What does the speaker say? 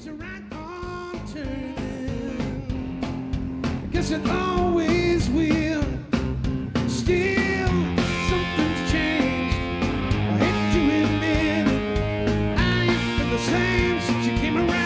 keeps it right on turning. I guess it always will. Still, something's changed. I hate to admit it. I ain't been the same since you came around.